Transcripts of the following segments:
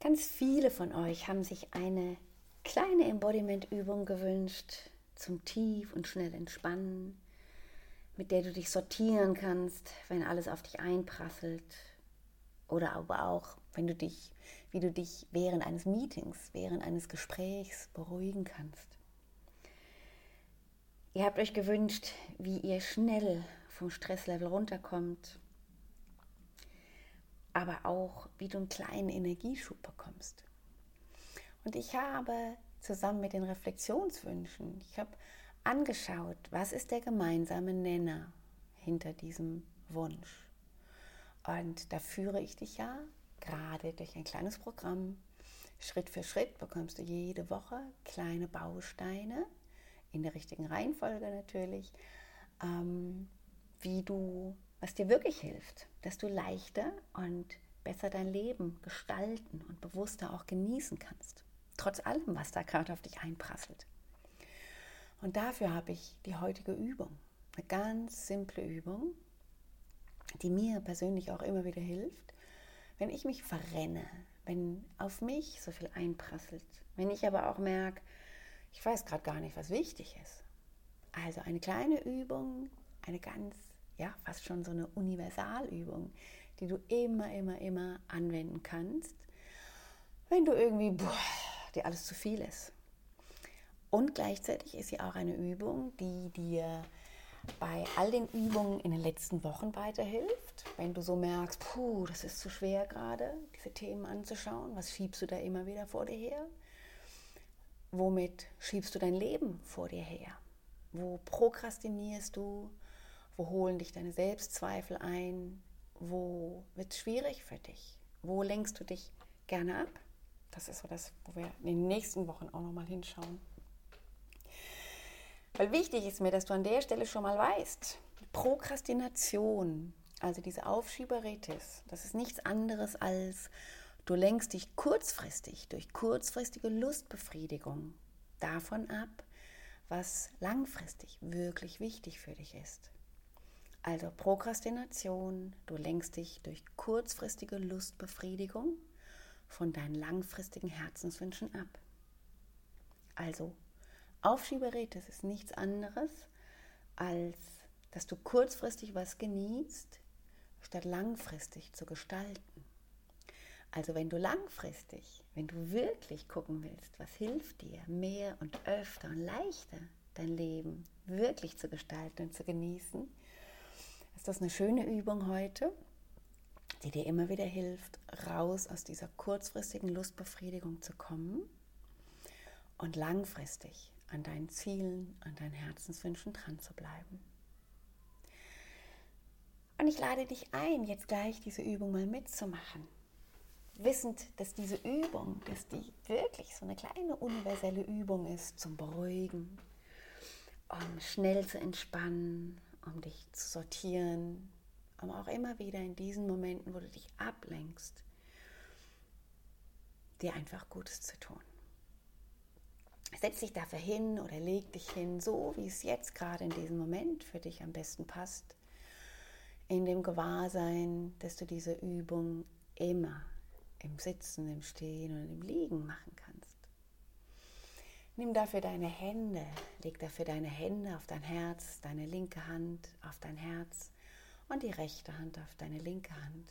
Ganz viele von euch haben sich eine kleine Embodiment-Übung gewünscht zum tief und schnell entspannen, mit der du dich sortieren kannst, wenn alles auf dich einprasselt. Oder aber auch, wie du dich während eines Meetings, während eines Gesprächs beruhigen kannst. Ihr habt euch gewünscht, wie ihr schnell vom Stresslevel runterkommt, aber auch, wie du einen kleinen Energieschub bekommst. Und ich habe zusammen mit den Reflexionswünschen, ich habe angeschaut, was ist der gemeinsame Nenner hinter diesem Wunsch. Und da führe ich dich ja gerade durch ein kleines Programm. Schritt für Schritt bekommst du jede Woche kleine Bausteine, in der richtigen Reihenfolge natürlich, was dir wirklich hilft, dass du leichter und besser dein Leben gestalten und bewusster auch genießen kannst. Trotz allem, was da gerade auf dich einprasselt. Und dafür habe ich die heutige Übung. Eine ganz simple Übung, die mir persönlich auch immer wieder hilft, wenn ich mich verrenne, wenn auf mich so viel einprasselt, wenn ich aber auch merke, ich weiß gerade gar nicht, was wichtig ist. Also eine kleine Übung, eine ganz, fast schon so eine Universalübung, die du immer anwenden kannst, wenn du irgendwie, dir alles zu viel ist. Und gleichzeitig ist sie auch eine Übung, die dir bei all den Übungen in den letzten Wochen weiterhilft. Wenn du so merkst, das ist zu schwer gerade, diese Themen anzuschauen, was schiebst du da immer wieder vor dir her? Womit schiebst du dein Leben vor dir her? Wo prokrastinierst du? Wo holen dich deine Selbstzweifel ein? Wo wird es schwierig für dich? Wo lenkst du dich gerne ab? Das ist so das, wo wir in den nächsten Wochen auch nochmal hinschauen. Weil wichtig ist mir, dass du an der Stelle schon mal weißt, Prokrastination, also diese Aufschieberitis, das ist nichts anderes als, du lenkst dich kurzfristig durch kurzfristige Lustbefriedigung davon ab, was langfristig wirklich wichtig für dich ist. Also Prokrastination, du lenkst dich durch kurzfristige Lustbefriedigung von deinen langfristigen Herzenswünschen ab. Also Aufschieberitis ist nichts anderes, als dass du kurzfristig was genießt, statt langfristig zu gestalten. Also wenn du wirklich gucken willst, was hilft dir, mehr und öfter und leichter dein Leben wirklich zu gestalten und zu genießen, ist das eine schöne Übung heute, die dir immer wieder hilft, raus aus dieser kurzfristigen Lustbefriedigung zu kommen und langfristig an deinen Zielen, an deinen Herzenswünschen dran zu bleiben. Und ich lade dich ein, jetzt gleich diese Übung mal mitzumachen. Wissend, dass diese Übung, dass die wirklich so eine kleine universelle Übung ist zum Beruhigen, um schnell zu entspannen, um dich zu sortieren, um auch immer wieder in diesen Momenten, wo du dich ablenkst, dir einfach Gutes zu tun. Setz dich dafür hin oder leg dich hin, so wie es jetzt gerade in diesem Moment für dich am besten passt, in dem Gewahrsein, dass du diese Übung immer im Sitzen, im Stehen und im Liegen machen kannst. Nimm dafür deine Hände, leg dafür deine Hände auf dein Herz, deine linke Hand auf dein Herz und die rechte Hand auf deine linke Hand.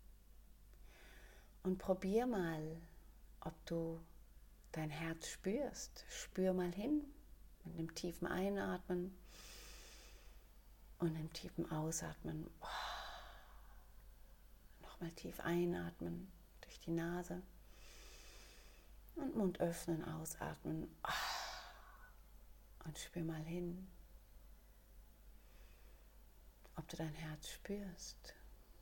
Und probier mal, ob du dein Herz spürst. Spür mal hin mit einem tiefen Einatmen und einem tiefen Ausatmen. Nochmal tief einatmen durch die Nase und Mund öffnen, ausatmen. Und spür mal hin, ob du dein Herz spürst,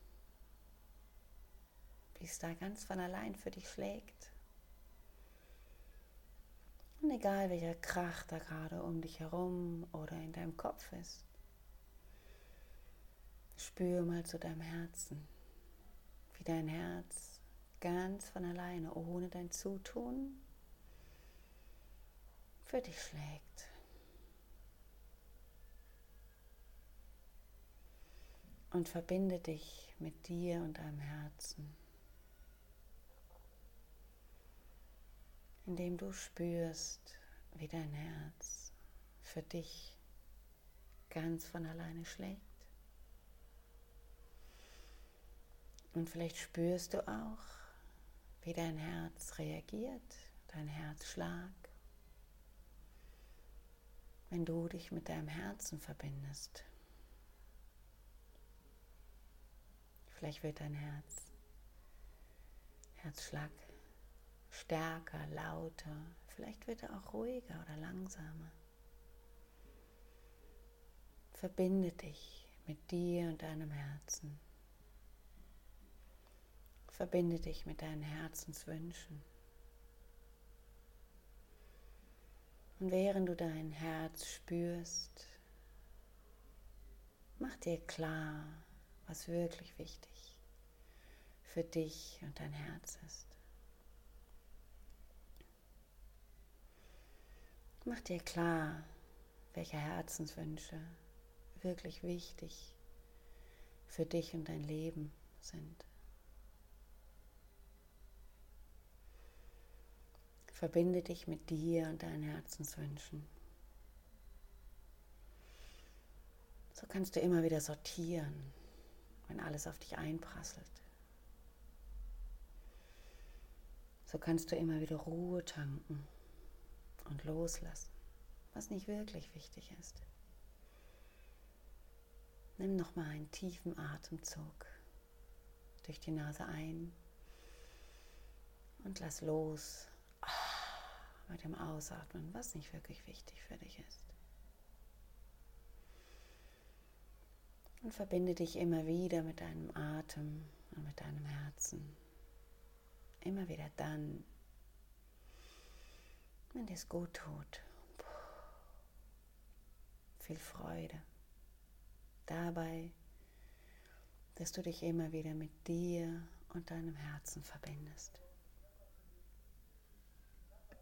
wie es da ganz von allein für dich schlägt. Und egal welcher Krach da gerade um dich herum oder in deinem Kopf ist, spür mal zu deinem Herzen, wie dein Herz ganz von alleine, ohne dein Zutun, für dich schlägt. Und verbinde dich mit dir und deinem Herzen. indem du spürst, wie dein Herz für dich ganz von alleine schlägt. Und vielleicht spürst du auch, wie dein Herz reagiert, dein Herzschlag, wenn du dich mit deinem Herzen verbindest. Vielleicht wird dein Herzschlag stärker, lauter, vielleicht wird er auch ruhiger oder langsamer. Verbinde dich mit dir und deinem Herzen. Verbinde dich mit deinen Herzenswünschen. Und während du dein Herz spürst, mach dir klar, was wirklich wichtig für dich und dein Herz ist. Mach dir klar, welche Herzenswünsche wirklich wichtig für dich und dein Leben sind. Verbinde dich mit dir und deinen Herzenswünschen. So kannst du immer wieder sortieren, wenn alles auf dich einprasselt. So kannst du immer wieder Ruhe tanken und loslassen, was nicht wirklich wichtig ist. Nimm nochmal einen tiefen Atemzug durch die Nase ein und lass los mit dem Ausatmen, was nicht wirklich wichtig für dich ist. Und verbinde dich immer wieder mit deinem Atem und mit deinem Herzen. Immer wieder dann, wenn dir es gut tut. Viel Freude dabei, dass du dich immer wieder mit dir und deinem Herzen verbindest.